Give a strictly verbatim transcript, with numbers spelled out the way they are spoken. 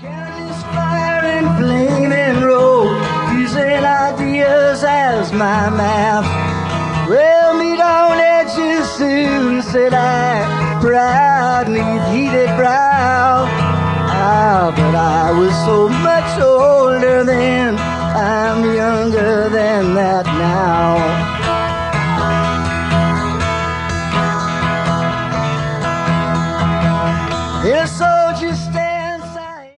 Candles fire and flaming road, using ideas as my map. Well, meet on edges soon, said I, proudly with heated brow. Ah, but I was so much older then, I'm younger than that now.